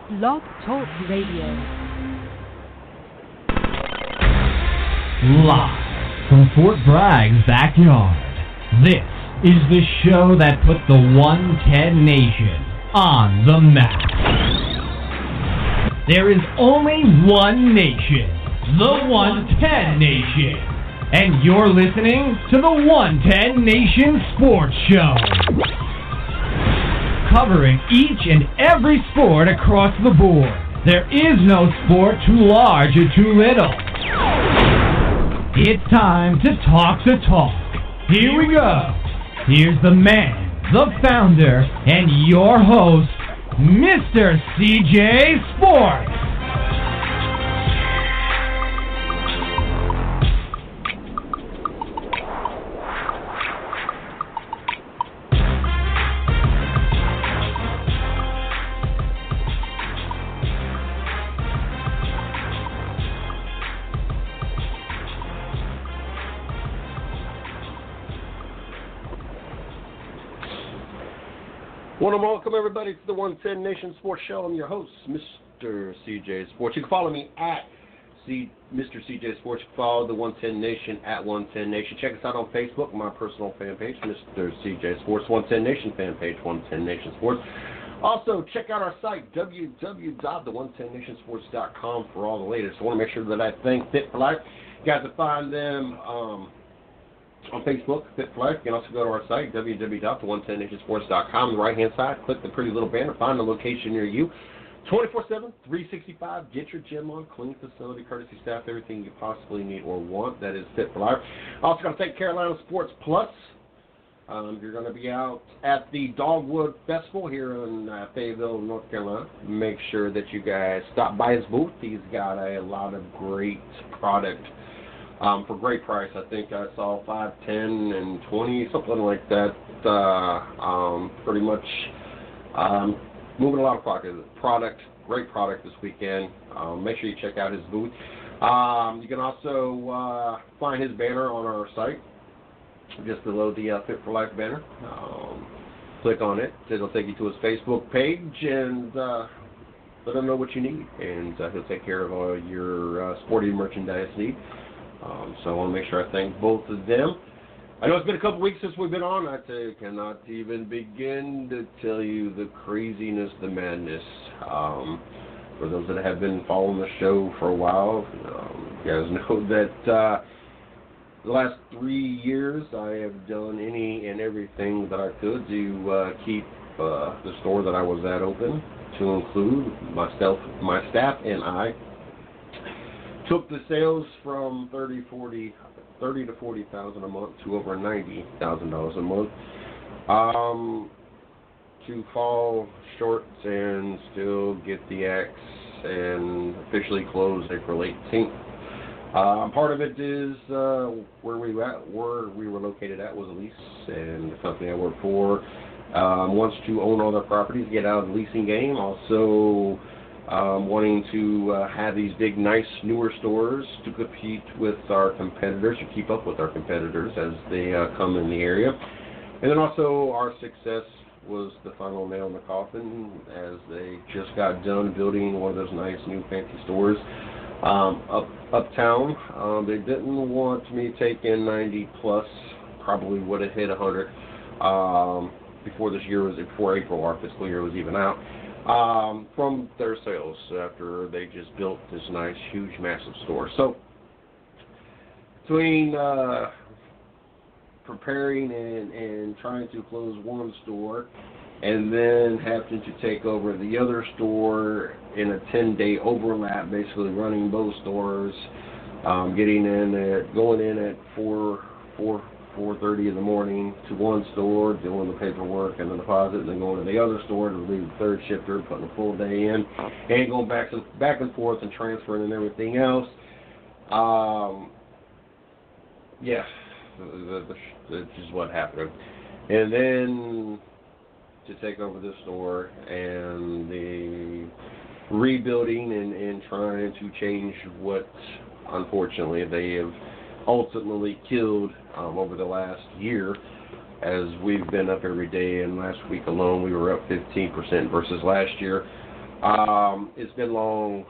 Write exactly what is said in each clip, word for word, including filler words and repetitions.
Blog Talk Radio. Live from Fort Bragg's backyard, this is the show that put the one ten Nation on the map. There is only one nation, the one ten Nation, and you're listening to the one ten Nation Sports Show, covering each and every sport across the board. There is no sport too large or too little. It's time to talk the talk. Here we go. Here's the man, the founder, and your host, Mister C J Sports. Want to welcome everybody to the one ten Nation Sports Show. I'm your host, Mister C J Sports. You can follow me at C, Mister C J Sports. You can follow the one ten Nation at one ten Nation. Check us out on Facebook, my personal fan page, Mister C J Sports. one ten Nation fan page, one ten Nation Sports. Also, check out our site, w w w dot the one ten nation sports dot com, for all the latest. I want to make sure that I thank Fit for Life. You guys can find them um, on Facebook, Fit for Life. You can also go to our site, w w w dot the one ten nation sports dot com. On the right-hand side, click the pretty little banner, find the location near you. twenty-four seven, three sixty-five, get your gym on, clean facility, courtesy staff, everything you possibly need or want. That is Fit for Life. Also going to thank Carolina Sports Plus. Um, you're going to be out at the Dogwood Festival here in uh, Fayetteville, North Carolina. Make sure that you guys stop by his booth. He's got a lot of great product Um, for great price. I think I saw five, ten, and twenty, something like that. Uh, um, pretty much um, moving a lot of product. Product, great product this weekend. Um, make sure you check out his booth. Um, you can also uh, find his banner on our site, just below the uh, Fit for Life banner. Um, click on it. It'll take you to his Facebook page, and uh, let him know what you need, and uh, he'll take care of all your uh, sporting merchandise needs. Um, so I want to make sure I thank both of them. I know it's been a couple weeks since we've been on. I tell you, cannot even begin to tell you the craziness, the madness. Um, for those that have been following the show for a while, um, you guys know that uh, the last three years I have done any and everything that I could to uh, keep uh, the store that I was at open, to include myself, my staff, and I. Took the sales from thirty, forty, thirty to forty thousand a month to over ninety thousand dollars a month. Um, to fall short and still get the axe and officially close April eighteenth. Uh, part of it is uh, where we were at, where we were located at was a lease, and the company I work for um, wants to own all their properties, get out of the leasing game. Also, Um, wanting to uh, have these big, nice, newer stores to compete with our competitors, to keep up with our competitors as they uh, come in the area. And then also our success was the final nail in the coffin, as they just got done building one of those nice, new, fancy stores um, up uptown. Um, they didn't want me taking ninety plus, probably would have hit one hundred um, before this year was, before April, our fiscal year was even out. Um, from their sales after they just built this nice, huge, massive store. So, between uh, preparing and, and trying to close one store and then having to take over the other store in a ten-day overlap, basically running both stores, um, getting in at, going in at four, four, four thirty in the morning to one store, doing the paperwork and the deposit, and then going to the other store to leave the third shifter, putting a full day in, and going back and back and forth and transferring and everything else. Um, yeah, that's just what happened. And then to take over the store and the rebuilding and, and trying to change what, unfortunately, they have ultimately killed um, over the last year, as we've been up every day, and last week alone we were up fifteen percent versus last year. Um, it's been long,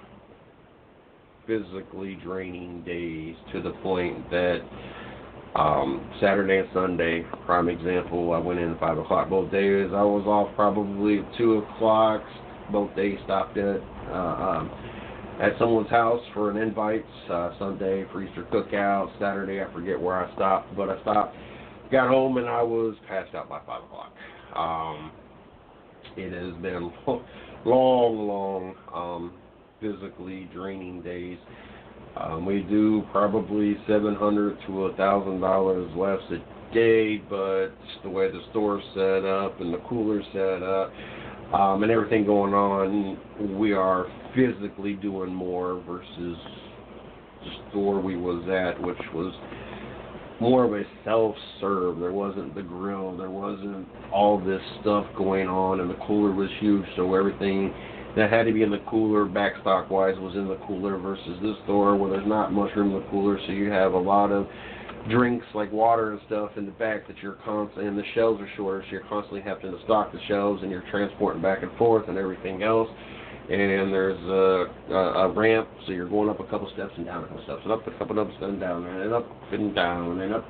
physically draining days to the point that um, Saturday and Sunday, prime example, I went in at five o'clock both days. I was off probably at two o'clock. Both days stopped at uh, um, at someone's house for an invite. Uh, Sunday for Easter cookout. Saturday, I forget where I stopped, but I stopped. Got home and I was passed out by five o'clock. Um, it has been long, long, um, physically draining days. Um, we do probably seven hundred to a thousand dollars less a day, but the way the store's set up and the cooler's set up, um, and everything going on, we are physically doing more versus the store we was at, which was more of a self-serve. There wasn't the grill, there wasn't all this stuff going on, and the cooler was huge, so everything that had to be in the cooler, backstock-wise, was in the cooler versus this store where there's not much room in the cooler, so you have a lot of drinks like water and stuff in the back that you're constantly, and the shelves are shorter, so you're constantly having to stock the shelves, and you're transporting back and forth and everything else. And there's a, a, a ramp, so you're going up a couple steps and down a couple steps, and up a couple steps and down, and up and down, and up.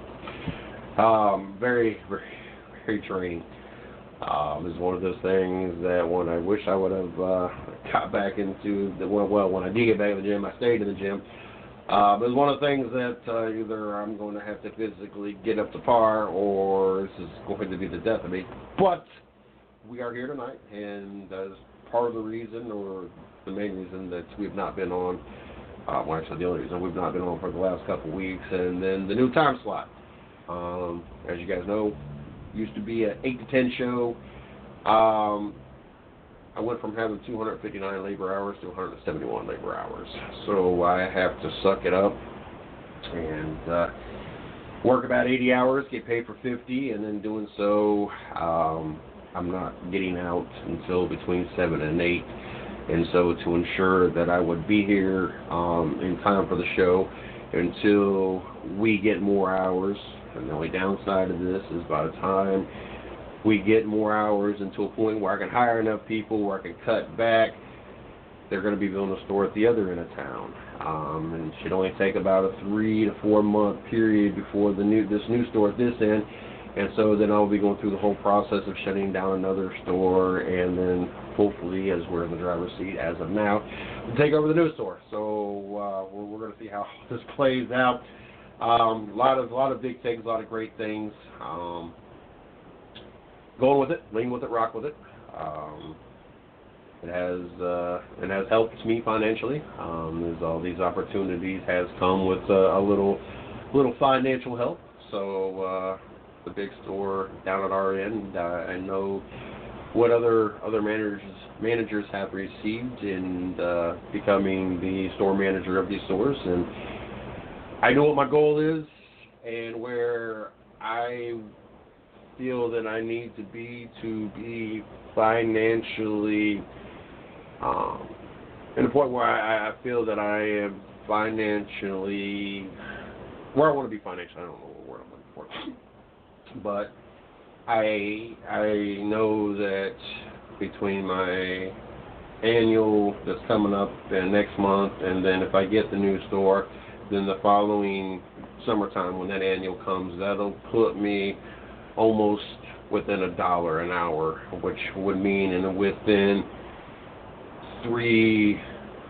Um, very, very, very draining. Um, it's one of those things that when I wish I would have uh, got back into the well, well, when I did get back in the gym, I stayed in the gym. Uh, but it's one of the things that uh, either I'm going to have to physically get up to par, or this is going to be the death of me. But we are here tonight, and as part of the reason, or the main reason, that we've not been on, uh, well, actually the only reason we've not been on for the last couple of weeks, and then the new time slot. Um, as you guys know, used to be an eight to ten show. Um, I went from having two hundred fifty-nine labor hours to one hundred seventy-one labor hours. So I have to suck it up and uh, work about eighty hours, get paid for fifty, and then doing so, um, I'm not getting out until between seven and eight. And so to ensure that I would be here um, in time for the show until we get more hours. And the only downside of this is by the time we get more hours into a point where I can hire enough people, where I can cut back, they're going to be building a store at the other end of town. Um, and it should only take about a three to four month period before the new this new store at this end. And so then I'll be going through the whole process of shutting down another store, and then hopefully, as we're in the driver's seat as of now, we'll take over the new store. So uh, we're, we're going to see how this plays out. Um, a lot of a lot of big things, a lot of great things. Um, going with it, lean with it, rock with it. Um, it has uh, it has helped me financially. Um, there's all these opportunities has come with uh, a little little financial help. So uh, the big store down at our end, uh, I know what other other managers managers have received in uh, becoming the store manager of these stores, and I know what my goal is and where I feel that I need to be to be financially um, at a point where I, I feel that I am financially where I want to be financially. I don't know what word I'm looking for, but I I know that between my annual that's coming up and next month, and then if I get the new store, then the following summertime when that annual comes, that'll put me almost within a dollar an hour, which would mean in within three,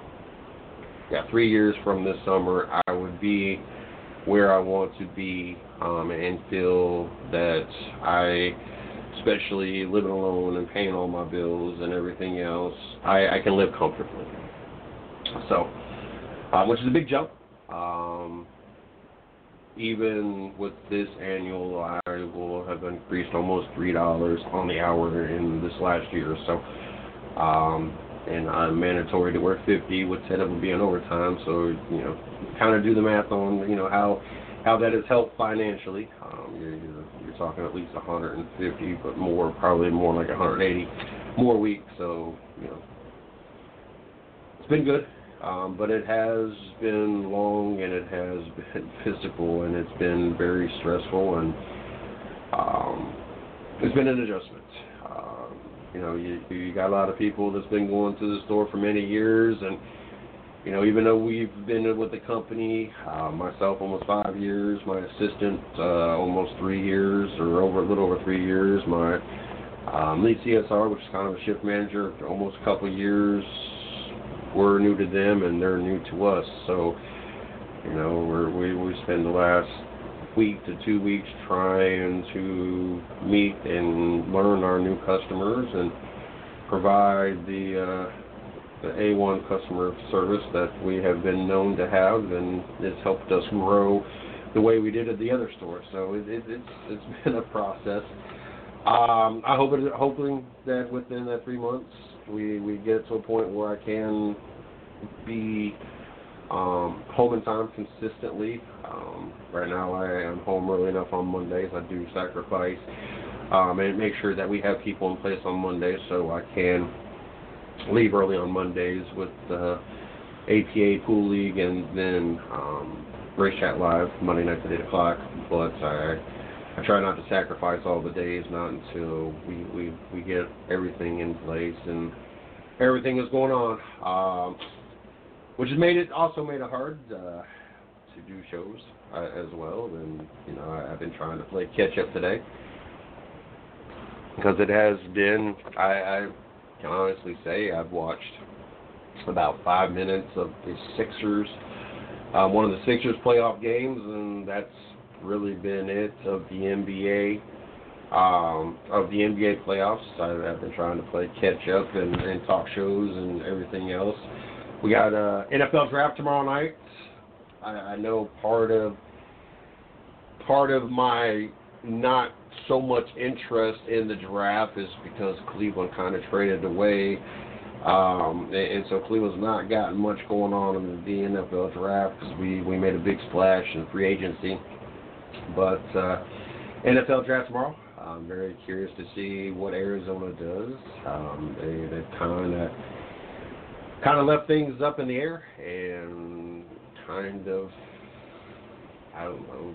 yeah, three years from this summer, I would be where I want to be, um, and feel that I, especially living alone and paying all my bills and everything else, I, I can live comfortably. So, um, which is a big jump. Um, even with this annual, I will have increased almost three dollars on the hour in this last year. So, um, and I'm mandatory to work fifty with ten of them being overtime. So, you know, kind of do the math on, you know, how how that has helped financially. Um, you're, you're, you're talking at least one hundred fifty, but more, probably more like one hundred eighty more weeks. So, you know, it's been good. Um, but it has been long, and it has been physical, and it's been very stressful, and um, it's been an adjustment. Um, You know, you you got a lot of people that's been going to the store for many years, and you know, even though we've been with the company, uh, myself almost five years, my assistant uh, almost three years, or over a little over three years, my um, lead C S R, which is kind of a shift manager, almost a couple of years. We're new to them, and they're new to us. So, you know, we're, we we spend the last week to two weeks trying to meet and learn our new customers and provide the uh, the A one customer service that we have been known to have, and it's helped us grow the way we did at the other store. So it, it, it's it's been a process. Um, I hope it, hoping that within that three months we, we get to a point where I can be um, home in time consistently. Um, right now I am home early enough on Mondays. I do sacrifice um, and make sure that we have people in place on Mondays so I can leave early on Mondays with the A P A Pool League and then um, Race Chat Live Monday nights at eight o'clock. But I, I try not to sacrifice all the days, not until we, we, we get everything in place and everything is going on, um, which has made it also made it hard uh, to do shows uh, as well. And you know, I, I've been trying to play catch up today because it has been I. I can honestly say I've watched about five minutes of the Sixers, um, one of the Sixers playoff games, and that's really been it of the N B A, um, of the N B A playoffs. I, I've been trying to play catch up and, and talk shows and everything else. We got a N F L draft tomorrow night. I, I know part of part of my not so much interest in the draft is because Cleveland kind of traded away, um, and, and so Cleveland's not gotten much going on in the N F L draft because we, we made a big splash in free agency. But uh, N F L draft tomorrow. I'm very curious to see what Arizona does. Um, they they kind of kind of left things up in the air and kind of I don't know.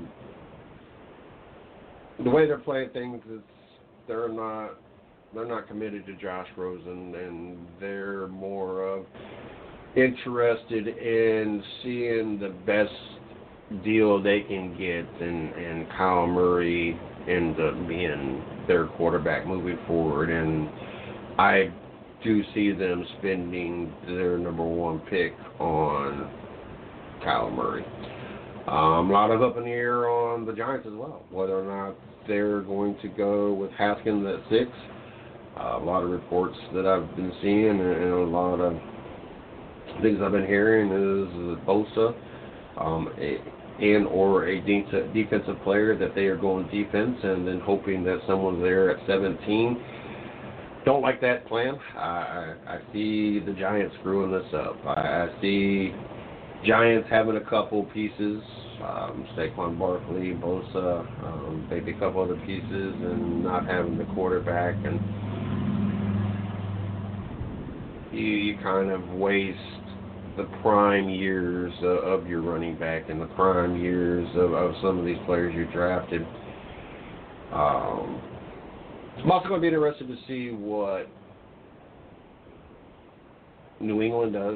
The way they're playing things is they're not they're not committed to Josh Rosen, and they're more of interested in seeing the best deal they can get, and, and Kyle Murray ends up being their quarterback moving forward. And I do see them spending their number one pick on Kyle Murray. Um, a lot of up in the air on the Giants as well, whether or not they're going to go with Haskins at six. Uh, a lot of reports that I've been seeing and, and a lot of things I've been hearing is Bosa um, a, and or a de- defensive player that they are going defense and then hoping that someone's there at seventeen. Don't like that plan. I, I, I see the Giants screwing this up. I, I see Giants having a couple pieces, um, Saquon Barkley, Bosa, um, maybe a couple other pieces, and not having the quarterback, and you, you kind of waste the prime years uh, of your running back and the prime years of, of some of these players you drafted. Um, I'm also going to be interested to see what New England does.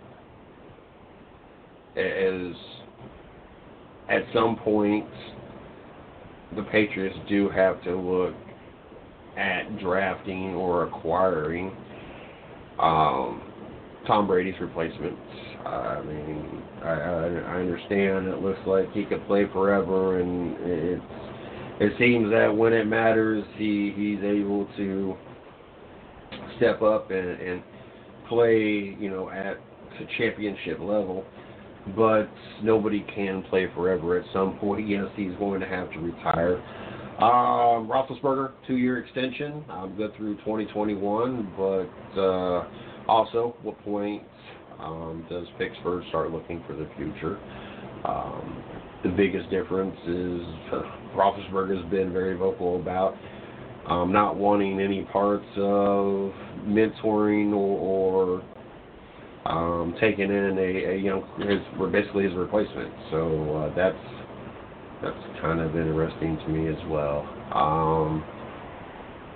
As at some point, the Patriots do have to look at drafting or acquiring um, Tom Brady's replacement. I mean, I, I, I understand it looks like he could play forever, and it it seems that when it matters, he, he's able to step up and, and play, you know, at the championship level. But nobody can play forever. At some point, yes, he's going to have to retire. Um, Roethlisberger, two-year extension. I'm good through twenty twenty-one, but uh, also, what point um, does Pittsburgh start looking for the future? Um, the biggest difference is uh, Roethlisberger has been very vocal about um, not wanting any parts of mentoring or, or Um, taking in a, a young, his, basically his replacement. So uh, that's that's kind of interesting to me as well. Um,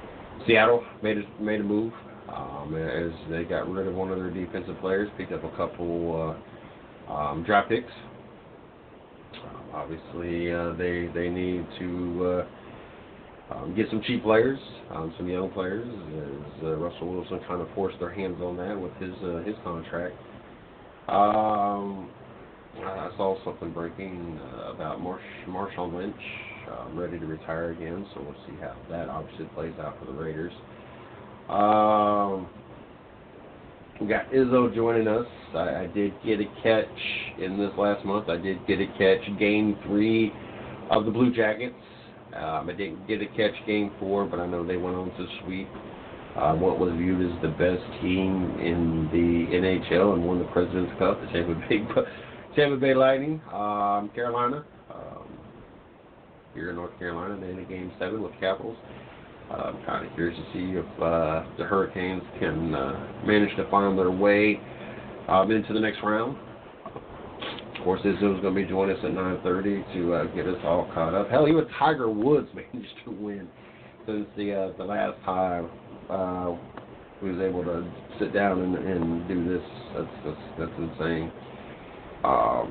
Seattle made a, made a move um, as they got rid of one of their defensive players, picked up a couple uh, um, draft picks. Um, obviously, uh, they they need to uh, um, get some cheap players, um, some young players. As uh, Russell Wilson kind of forced their hands on that with his uh, his contract. Um, I saw something breaking uh, about Marsh, Marshawn Lynch uh, ready to retire again, so we'll see how that obviously plays out for the Raiders. Um, we got Izzo joining us. I, I did get a catch in this last month. I did get a catch game three of the Blue Jackets. Um, I didn't get a catch game four, but I know they went on to sweep uh, what was viewed as the best team in the N H L and won the President's Cup, the Tampa Bay, Tampa Bay Lightning. Um, Carolina, um, here in North Carolina, they in game seven with Capitals. Uh, I'm kind of curious to see if uh, the Hurricanes can uh, manage to find their way um, into the next round. Of course, Izzo's going to be joining us at nine thirty to uh, get us all caught up. Hell, even Tiger Woods managed to win since the uh, the last time uh, he was able to sit down and, and do this. That's that's, that's insane. Um,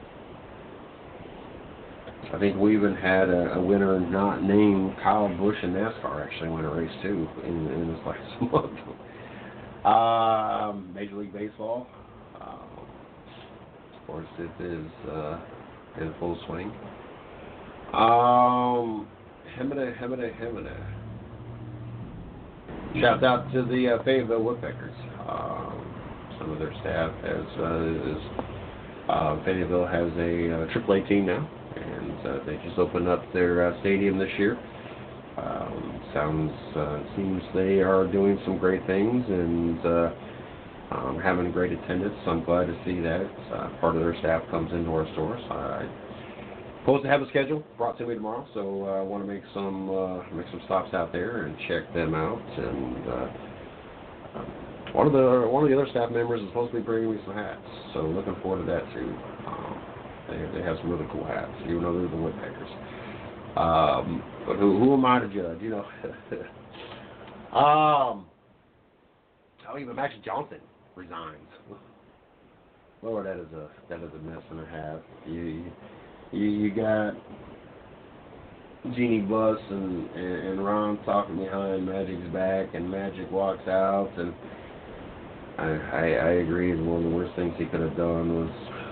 I think we even had a, a winner not named Kyle Busch in NASCAR actually win a race too in, in this last month. um, Major League Baseball. Um, of course, it is uh, in full swing. Um, Hemina, Hemina, Hemina. Shout out to the uh, Fayetteville Woodpeckers. Um, some of their staff has uh, is, uh, Fayetteville has a uh, triple A team now, and uh, they just opened up their uh, stadium this year. Um, sounds uh, seems they are doing some great things and uh, um, having great attendance. So I'm glad to see that uh, part of their staff comes into our stores. I supposed to have a schedule brought to me tomorrow, so uh, I want to make some uh, make some stops out there and check them out. And uh, one of the one of the other staff members is supposed to be bringing me some hats, so looking forward to that too. Um, they they have some really cool hats, even though they're the Woodpeckers. Um, but who who am I to judge? You know. um, oh, even Magic Johnson resigns. Lord, that is a that is a mess and a half. You you, you got Jeannie Buss and, and and Ron talking behind Magic's back, and Magic walks out, and I I, I agree. One of the worst things he could have done was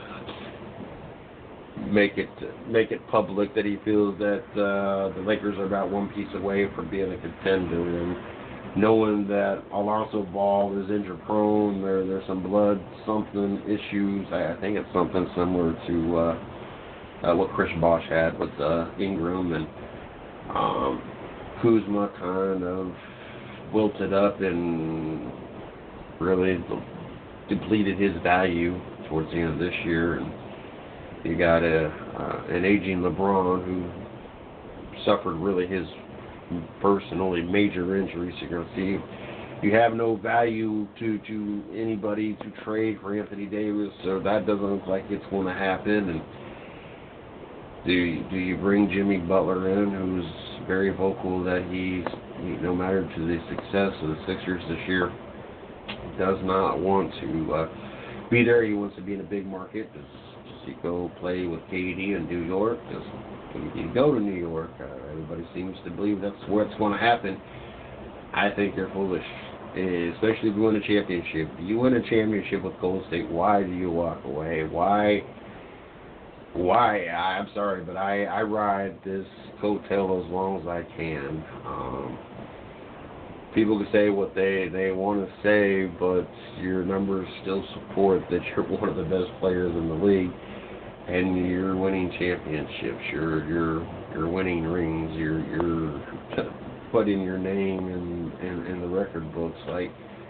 make it make it public that he feels that uh, the Lakers are about one piece away from being a contender, and knowing that Alonzo Ball is injury prone, there there's some blood something issues. I, I think it's something similar to uh, uh, what Chris Bosh had with uh, Ingram, and um, Kuzma kind of wilted up and really depleted his value towards the end of this year. And you got a uh, an aging LeBron who suffered really his first and only major injuries. You're going to see you have no value to, to anybody to trade for Anthony Davis, so that doesn't look like it's going to happen. And do you, do you bring Jimmy Butler in, who's very vocal that he, he, no matter to the success of the Sixers this year, does not want to uh, be there. He wants to be in a big market. Does, does he go play with K D in New York? Does he go to New York? Uh, everybody seems to believe that's what's going to happen. I think they're foolish, especially if you win a championship. If you win a championship with Golden State, why do you walk away? Why? Why? I'm sorry, but I, I ride this coattail as long as I can. Um, people can say what they, they want to say, but your numbers still support that you're one of the best players in the league, and you're winning championships. You're you're you're winning rings. You're you're putting your name in, in, in the record books. Like,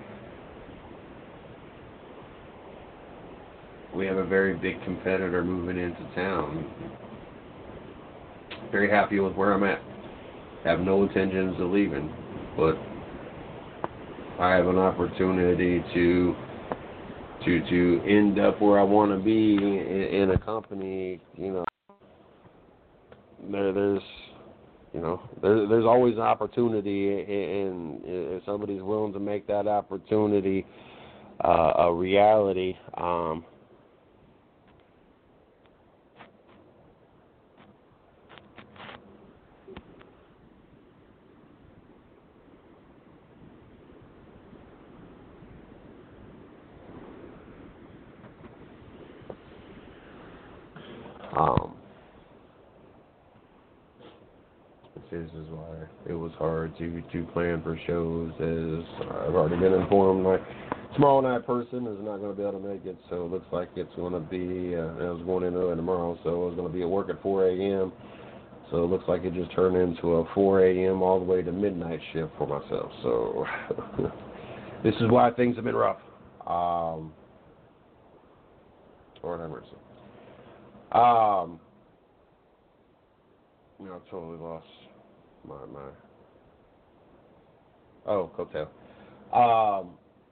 we have a very big competitor moving into town. Very happy with where I'm at. Have no intentions of leaving, but I have an opportunity to to to end up where I want to be in, in a company. You know, there there's you know, there, there's always an opportunity, and if somebody's willing to make that opportunity uh, a reality, um, um, this is why it was hard to, to plan for shows, as I've already been informed my tomorrow night person is not going to be able to make it, so it looks like it's going to be, uh, I was going in early tomorrow, so I was going to be at work at four a.m., so it looks like it just turned into a four a.m. all the way to midnight shift for myself, so this is why things have been rough. Um, Lord have mercy. Um, you know, I totally lost my, my, oh, cocktail. Um,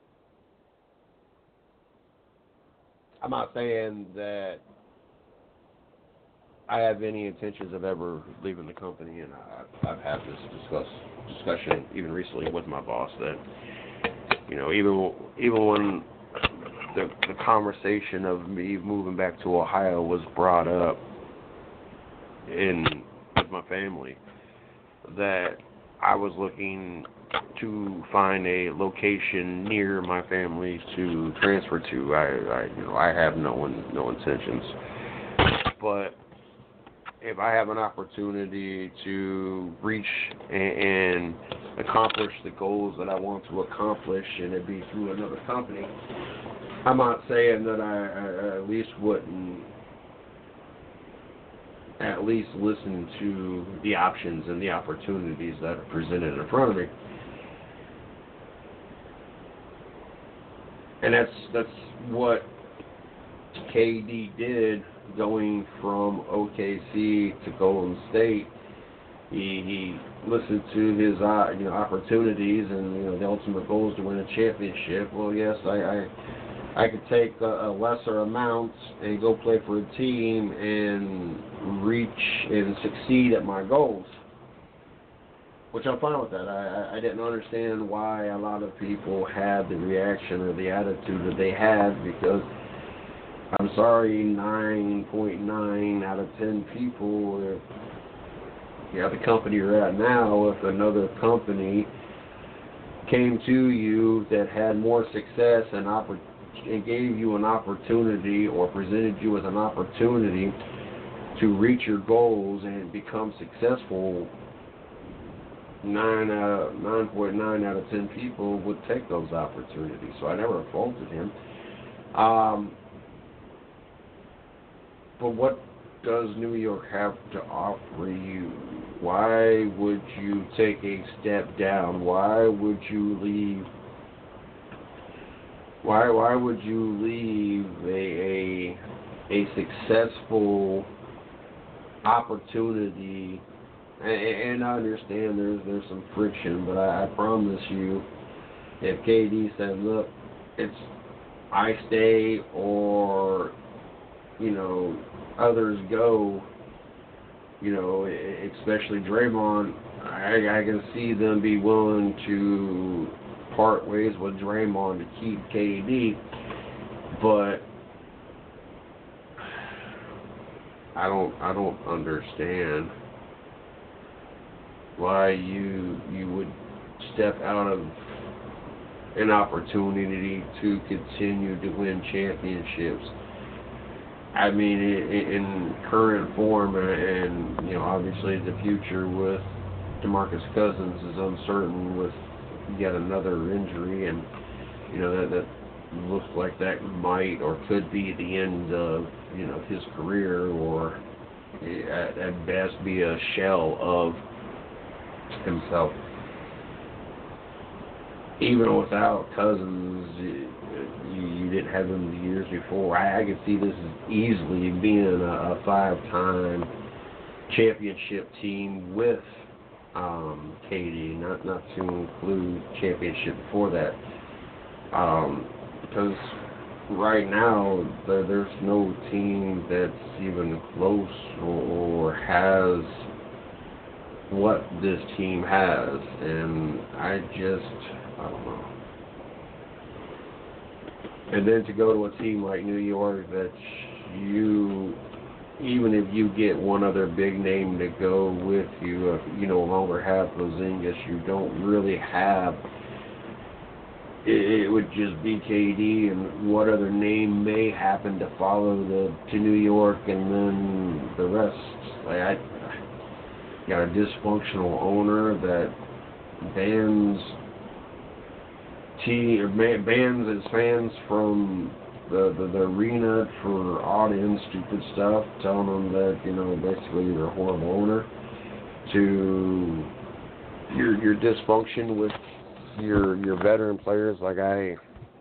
I'm not saying that I have any intentions of ever leaving the company, and I, I've had this discuss, discussion even recently with my boss that, you know, even even when the, the conversation of me moving back to Ohio was brought up in with my family, that I was looking to find a location near my family to transfer to. I, I you know, I have no no intentions, but if I have an opportunity to reach and, and accomplish the goals that I want to accomplish, and it be through another company, I'm not saying that I, I at least wouldn't at least listen to the options and the opportunities that are presented in front of me. And that's that's what K D did, going from O K C to Golden State. He, he listened to his uh, you know opportunities, and you know the ultimate goal is to win a championship. Well, yes, I I, I could take a, a lesser amount and go play for a team and reach and succeed at my goals, which I'm fine with that. I, I didn't understand why a lot of people had the reaction or the attitude that they had, because I'm sorry, nine point nine out of ten people, if you have the company you're at now, if another company came to you that had more success and, oppor- and gave you an opportunity or presented you with an opportunity to reach your goals and become successful, nine out nine point nine out of ten people would take those opportunities. So I never faulted him. Um, but what does New York have to offer you? Why would you take a step down? Why would you leave? Why why would you leave a a, a successful opportunity? And I understand there's there's some friction, but I, I promise you, if K D said, look, it's I stay or, you know, others go, you know, especially Draymond, I, I can see them be willing to part ways with Draymond to keep K D, but I don't I don't understand why you you would step out of an opportunity to continue to win championships. I mean, in, in current form, and you know, obviously the future with DeMarcus Cousins is uncertain with yet another injury, and you know that that looks like that might or could be the end of you know his career, or at, at best be a shell of himself. Even without Cousins, you, you didn't have him the years before. I, I could see this as easily being a, a five-time championship team with um, K D, not not to include championship before that. Um, because right now there, there's no team that's even close or, or has what this team has, and I just, I don't know. And then to go to a team like New York that you, even if you get one other big name to go with you, uh, you no longer have Porzingis, you don't really have, it, it would just be K D and what other name may happen to follow the to New York, and then the rest. Like I got a dysfunctional owner that bans T or bans its fans from the, the the arena for odd and stupid stuff, telling them that, you know, basically you're a horrible owner, to your your dysfunction with your your veteran players. Like I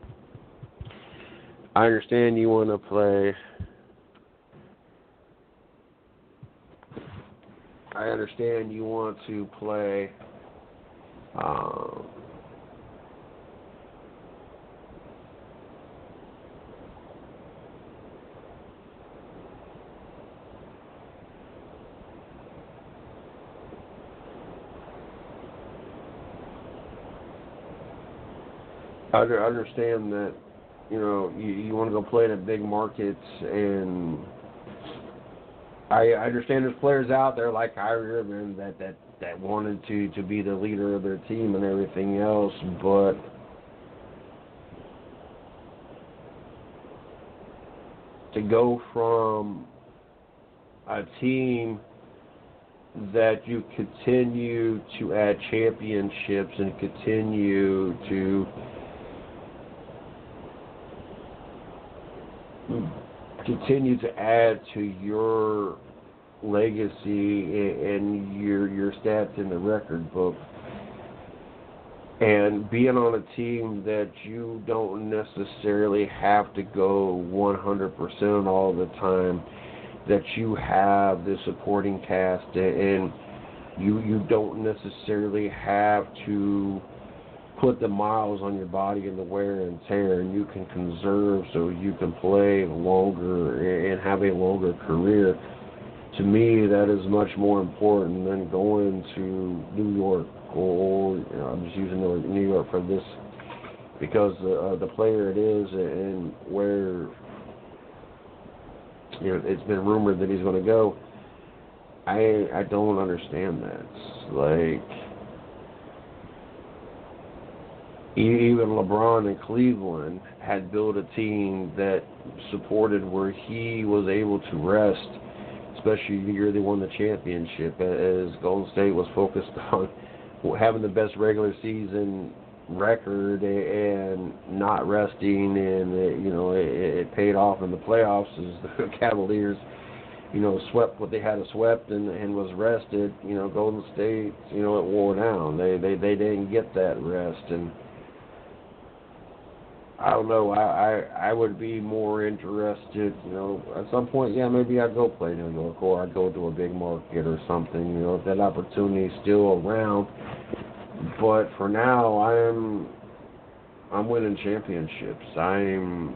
I understand you want to play. I understand you want to play. Um, I understand that, you know, you, you want to go play in the big markets, and I understand there's players out there like Kyrie Irving that, that, that wanted to, to be the leader of their team and everything else, but to go from a team that you continue to add championships and continue to continue to add to your legacy and your your stats in the record book, and being on a team that you don't necessarily have to go one hundred percent all the time, that you have the supporting cast, and you you don't necessarily have to put the miles on your body and the wear and tear, and you can conserve so you can play longer and have a longer career. To me, that is much more important than going to New York, or, you know, I'm just using New York for this because uh, the player it is and where, you know, it's been rumored that he's going to go. I I don't understand that. It's like, even LeBron in Cleveland had built a team that supported where he was able to rest, especially the year they won the championship, as Golden State was focused on having the best regular season record and not resting, and it, you know, it, it paid off in the playoffs as the Cavaliers, you know, swept what they had to swept and, and was rested. You know, Golden State, you know, it wore down. They they they didn't get that rest, and I don't know. I, I I would be more interested, you know, at some point. Yeah, maybe I'd go play New York, or I'd go to a big market or something. You know, if that opportunity is still around. But for now, I'm I'm winning championships. I'm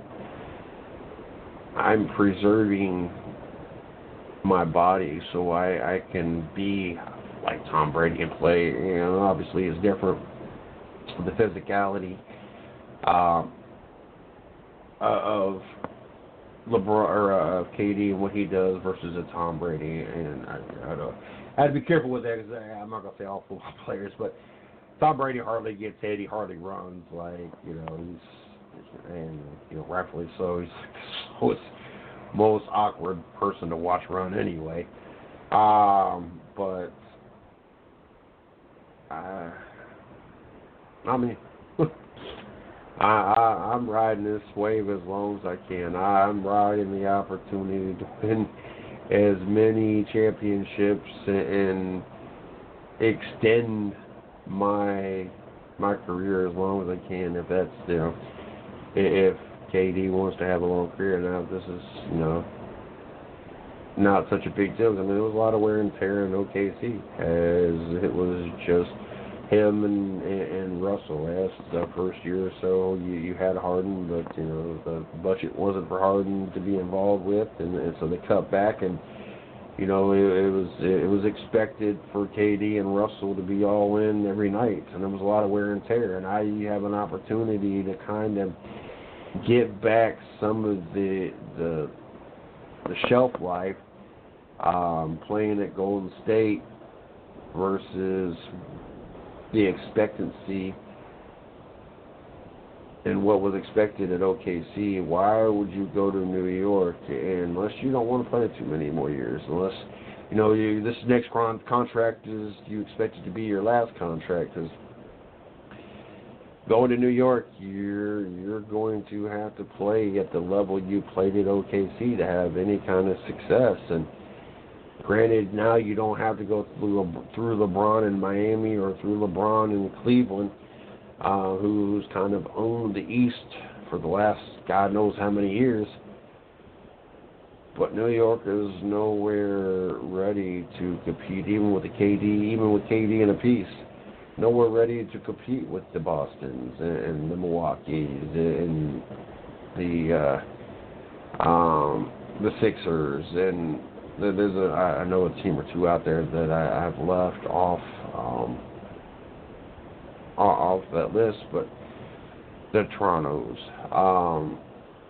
I'm preserving my body so I I can be like Tom Brady and play. You know, obviously it's different, the physicality. Um, Uh, of LeBron or uh, of K D and what he does versus a Tom Brady, and I, I, don't, I had to be careful with that because I'm not gonna say all football players, but Tom Brady hardly gets hit, he hardly runs, like, you know, he's, and you know, rightfully so, he's the most, most awkward person to watch run anyway. Um, but uh, I mean. I, I, I'm riding this wave as long as I can. I'm riding the opportunity to win as many championships and extend my my career as long as I can. If that's, you know, if K D wants to have a long career now, this is, you know, not such a big deal. I mean, there was a lot of wear and tear in O K C, as it was just him and, and Russell. As the first year or so, you, you had Harden, but, you know, the budget wasn't for Harden to be involved with, and, and so they cut back, and You know, it, it was it was expected for K D and Russell to be all in every night, and there was a lot of wear and tear. And now you have an opportunity to kind of get back some of the the, the shelf life um, playing at Golden State versus the expectancy and what was expected at O K C. Why would you go to New York unless you don't want to play too many more years? Unless, you know, you, this next con- contract is, you expect it to be your last contract. Because going to New York, you're you're going to have to play at the level you played at O K C to have any kind of success. And granted, now you don't have to go through, Le- through LeBron in Miami or through LeBron in Cleveland, Uh, who's kind of owned the East for the last God knows how many years. But New York is nowhere ready to compete, even with the K D, even with K D in a piece. Nowhere ready to compete with the Bostons and, and the Milwaukees and the uh, um, the Sixers. And there's a, I know a team or two out there that I, I've left off. Um, off that list, but the Torontos. Um,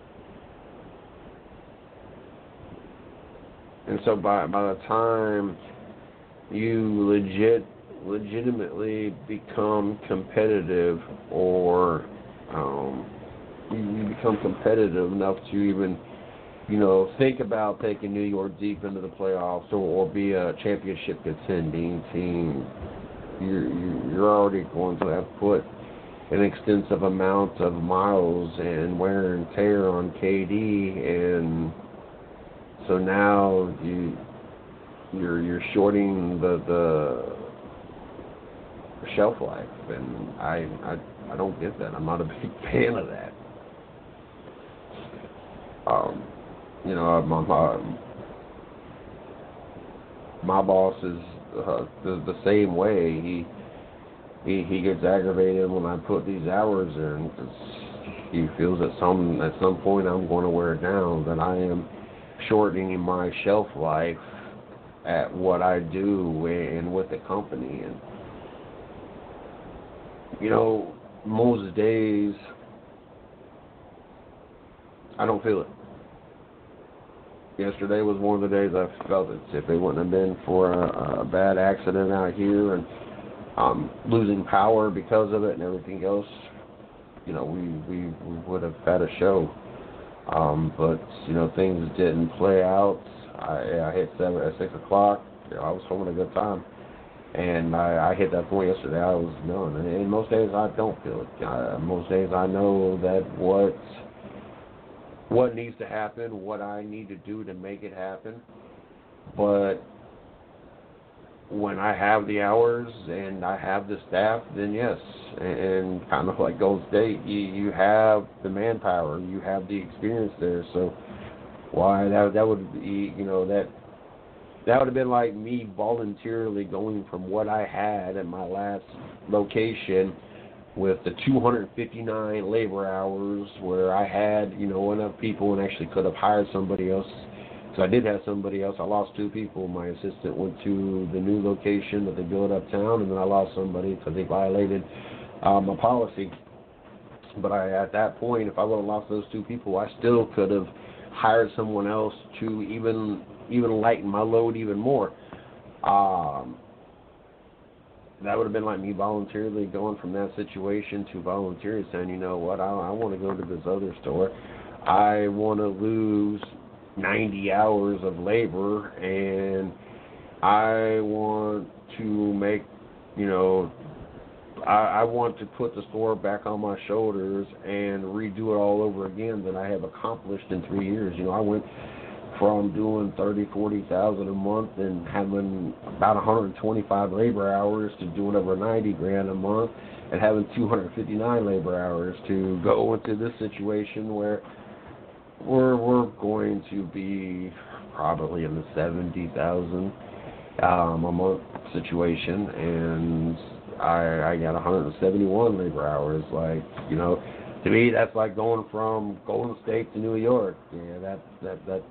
and so by by the time you legit legitimately become competitive, or um, you, you become competitive enough to even, you know, think about taking New York deep into the playoffs, or, or be a championship contending team, You're, you're already going to have put an extensive amount of miles and wear and tear on K D, and so now you you're you're shorting the the shelf life, and I I I don't get that. I'm not a big fan of that. Um, you know, my my, my boss is Uh, the, the same way. He, he he gets aggravated when I put these hours in, because he feels that some at some point I'm going to wear it down, that I am shortening my shelf life at what I do and with the company. And you know, most days I don't feel it. Yesterday was one of the days I felt it. If it wouldn't have been for a, a bad accident out here and um, losing power because of it and everything else, you know, we, we, we would have had a show. Um, but, you know, things didn't play out. I, I hit seven at six o'clock. You know, I was having a good time. And I, I hit that point yesterday. I was done. And, and most days I don't feel it. I, most days I know that what... what needs to happen, what I need to do to make it happen. But when I have the hours and I have the staff, then yes. And, and kind of like Golden State, you, you have the manpower, you have the experience there. So why that that would be, you know, that that would have been like me voluntarily going from what I had at my last location with the two hundred fifty-nine labor hours, where I had, you know, enough people and actually could have hired somebody else. So I did have somebody else. I lost two people. My assistant went to the new location that they built uptown, and then I lost somebody because they violated uh, my policy. But I, at that point, if I would have lost those two people, I still could have hired someone else to even even lighten my load even more. Um, That would have been like me voluntarily going from that situation to voluntarily saying, you know what, I, I want to go to this other store. I want to lose ninety hours of labor, and I want to make, you know, I, I want to put the store back on my shoulders and redo it all over again that I have accomplished in three years. You know, I went from doing thirty, forty thousand a month and having about one hundred twenty-five labor hours to doing over ninety grand a month and having two hundred fifty-nine labor hours to go into this situation where we're we're going to be probably in the seventy thousand um, a month situation, and I I got one hundred seventy-one labor hours. Like, you know, to me that's like going from Golden State to New York. Yeah, that that that.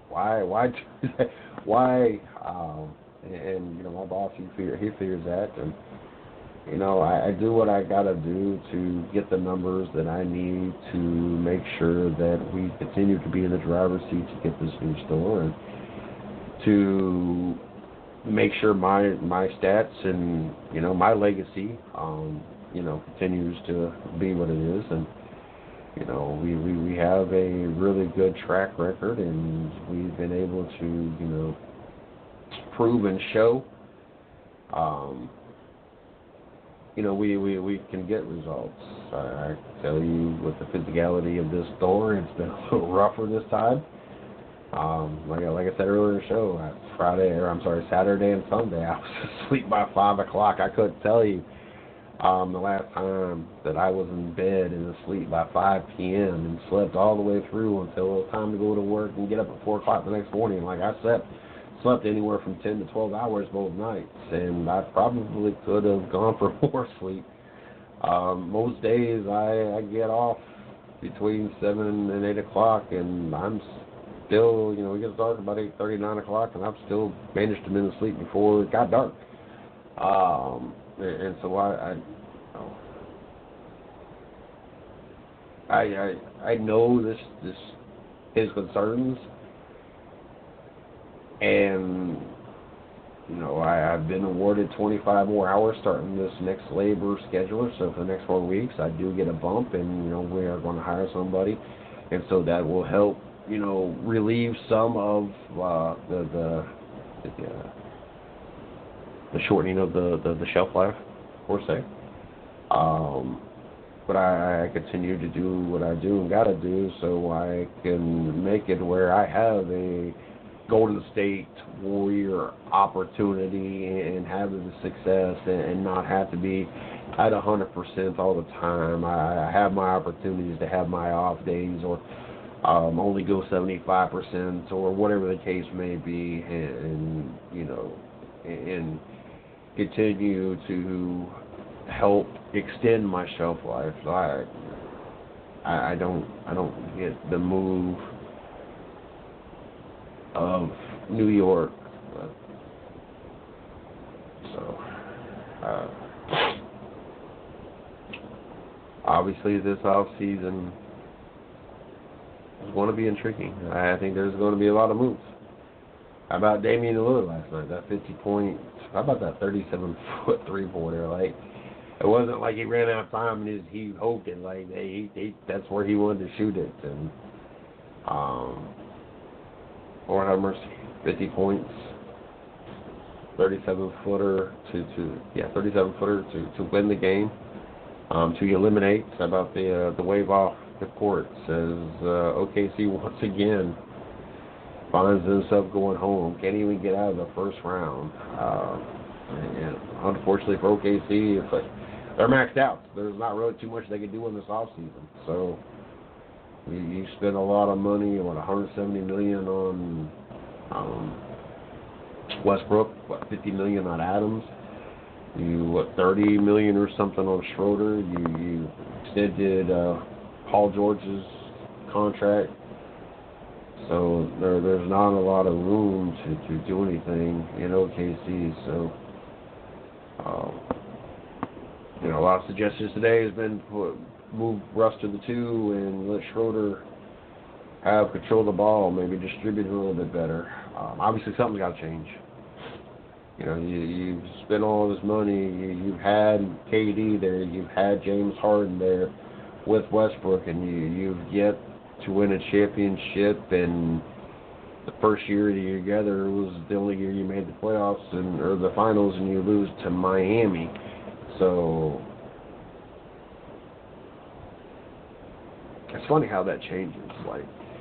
Why? Why? do that? Why? Um, and, and you know, my boss, he figure, he figures that, and you know, I, I do what I gotta do to get the numbers that I need to make sure that we continue to be in the driver's seat to get this new store, and to make sure my my stats and you know my legacy, um, you know, continues to be what it is, and you know, we, we, we have a really good track record, and we've been able to, you know, prove and show, um, you know, we, we, we can get results. I, I tell you, with the physicality of this store, it's been a little rougher this time. Um, like, like I said earlier in the show, uh, Friday, or I'm sorry, Saturday and Sunday, I was asleep by five o'clock. I couldn't tell you Um, the last time that I was in bed and asleep by five p.m. and slept all the way through until it was time to go to work and get up at four o'clock the next morning. Like I slept, slept anywhere from ten to twelve hours both nights, and I probably could have gone for more sleep. Um, most days I, I get off between seven and eight o'clock, and I'm still, you know, it gets dark about eight thirty, nine o'clock, and I've still managed to be asleep before it got dark. Um, And so I, I, I, I, I know this, this, his concerns, and you know I, I've been awarded twenty-five more hours starting this next labor scheduler. So for the next four weeks, I do get a bump, and you know we are going to hire somebody, and so that will help, you know, relieve some of uh, the the. the uh, the shortening of the, the, the shelf life, per se. Um, but I, I continue to do what I do and gotta do so I can make it where I have a Golden State Warrior opportunity and have the success and, and not have to be at one hundred percent all the time. I, I have my opportunities to have my off days, or um, only go seventy-five percent, or whatever the case may be, and, and you know, and continue to help extend my shelf life. So I, I, I don't, I don't get the move of New York. But, so, uh, obviously, this off season is going to be intriguing. I think there's going to be a lot of moves. How about Damian Lillard last night? That fifty point. How about that thirty-seven foot three pointer? Like, it wasn't like he ran out of time and he hoped it. Like, they, he, that's where he wanted to shoot it. And um, Lord have mercy, fifty points, thirty-seven footer to to yeah, thirty-seven footer to, to win the game, um, to eliminate. How about the uh, the wave off the court? Says uh, O K C once again finds himself going home. Can't even get out of the first round. Uh, and unfortunately for O K C, it's like they're maxed out. There's not really too much they can do in this offseason. So you, you spend a lot of money, what, one hundred seventy million dollars on um, Westbrook, what, fifty million dollars on Adams. You what, thirty million dollars or something on Schroeder. You you extended uh, Paul George's contract. So there, there's not a lot of room to, to do anything in O K C. So, um, you know, a lot of suggestions today has been put, move Russ to the two and let Schroeder have control of the ball, maybe distribute it a little bit better. Um, obviously, something's got to change. You know, you, you've spent all this money. You, you've had K D there. You've had James Harden there with Westbrook, and you, you've yet to win a championship, and the first year together was the only year you made the playoffs and or the finals, and you lose to Miami. So it's funny how that changes. Like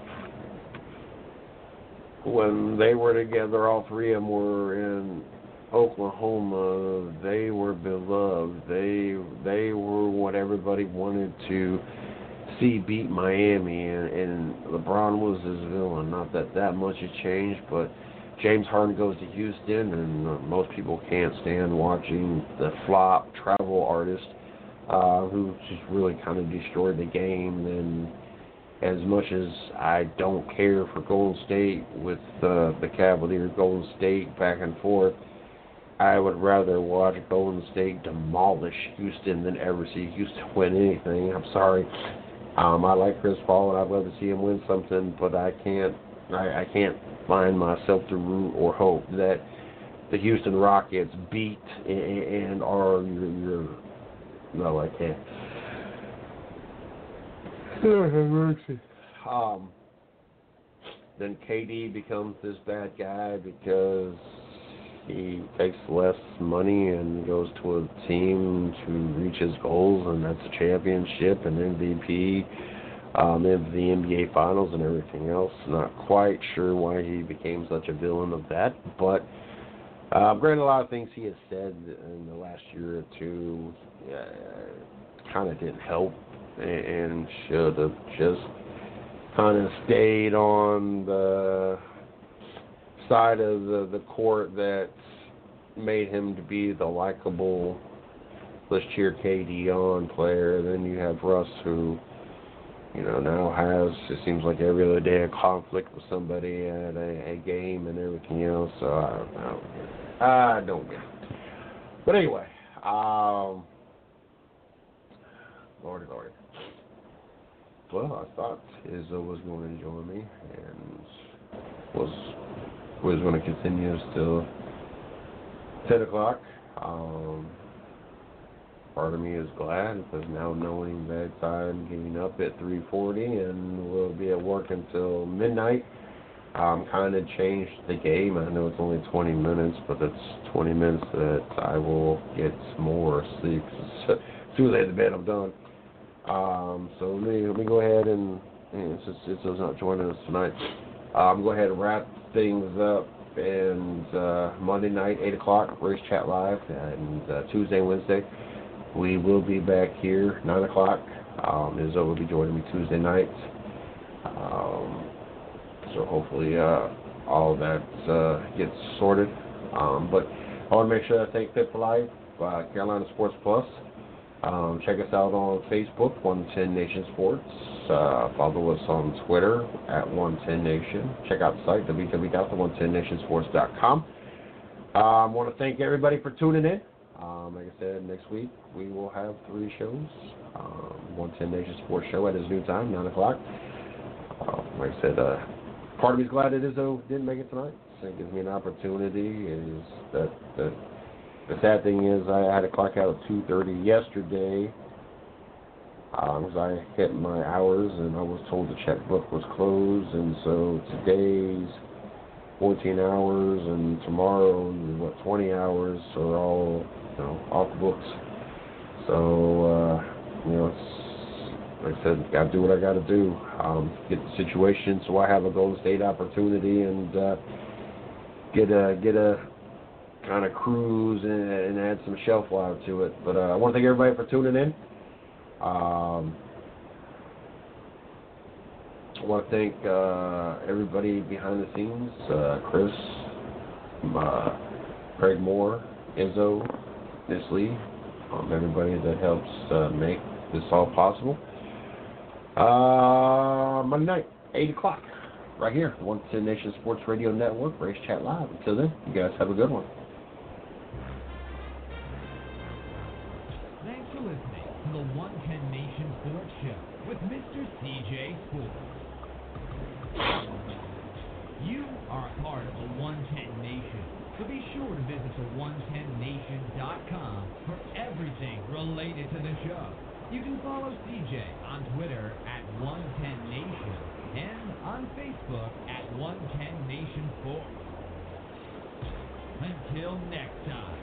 when they were together, all three of them were in Oklahoma. They were beloved. They they were what everybody wanted to see beat Miami, and, and LeBron was his villain. Not that that much has changed, but James Harden goes to Houston, and uh, most people can't stand watching the flop travel artist uh, who just really kind of destroyed the game. And as much as I don't care for Golden State with uh, the Cavaliers, Golden State back and forth, I would rather watch Golden State demolish Houston than ever see Houston win anything. I'm sorry. Um, I like Chris Paul, and I'd love to see him win something, but I can't. I, I can't find myself to root or hope that the Houston Rockets beat and, and are your, your. No, I can't. Um, then K D becomes this bad guy because he takes less money and goes to a team to reach his goals, and that's a championship and M V P, um, in the N B A Finals and everything else. Not quite sure why he became such a villain of that, but uh, granted, a lot of things he has said in the last year or two uh, kind of didn't help and should have just kind of stayed on the side of the, the court that made him to be the likable, let's cheer K D on player. Then you have Russ, who, you know, now has, it seems like every other day, a conflict with somebody at a, a game and everything else. So I don't, I don't get it. I don't get it. But anyway, um, Lordy, Lordy. Well, I thought Izzo was going to join me and was was going to continue till ten o'clock. Um, part of me is glad because now knowing that I'm getting up at three forty and will be at work until midnight, um, kind of changed the game. I know it's only twenty minutes, but it's twenty minutes that I will get more sleep. As soon as I hit the bed, I'm done. Um, so let me, let me go ahead and, and since Izzo's not joining us tonight, um, go ahead and wrap things up. And uh, Monday night, eight o'clock, Race Chat Live. And uh, Tuesday and Wednesday, we will be back here, nine o'clock. Um, Izzo will be joining me Tuesday night. Um, so hopefully uh, all of that uh, gets sorted. Um, but I want to make sure I thank Fit for Life, uh, Carolina Sports Plus. Um, check us out on Facebook, one ten Nation Sports. Uh, follow us on Twitter at one ten Nation. Check out the site, w w w dot the one ten nation sports dot com. I um, want to thank everybody for tuning in. Um, like I said, next week we will have three shows. Um, one ten Nation Sports Show at his new time, nine o'clock. Uh, like I said, uh, part of me is glad that Izzo didn't make it tonight. So it gives me an opportunity. Is that, that The sad thing is I had to clock out at two thirty yesterday because um, I hit my hours and I was told the checkbook was closed. And so today's fourteen hours and tomorrow, what, twenty hours are all, you know, off the books. So, uh, you know, it's, like I said, got to do what I got to do. Um, get the situation so I have a Golden State opportunity and uh, get a, get a, kind of cruise and, and add some shelf life to it. But uh, I want to thank everybody for tuning in. Um, I want to thank uh, everybody behind the scenes, uh, Chris, uh, Craig Moore, Izzo, Miss Lee, um, everybody that helps uh, make this all possible. Uh, Monday night, eight o'clock, right here, one ten Nation Sports Radio Network, Race Chat Live. Until then, you guys have a good one. Listening to the one ten Nation Sports Show with Mister C J Sports. You are a part of the one ten Nation, so be sure to visit the one ten nation dot com for everything related to the show. You can follow C J on Twitter at one ten nation and on Facebook at one ten Nation Sports. Until next time.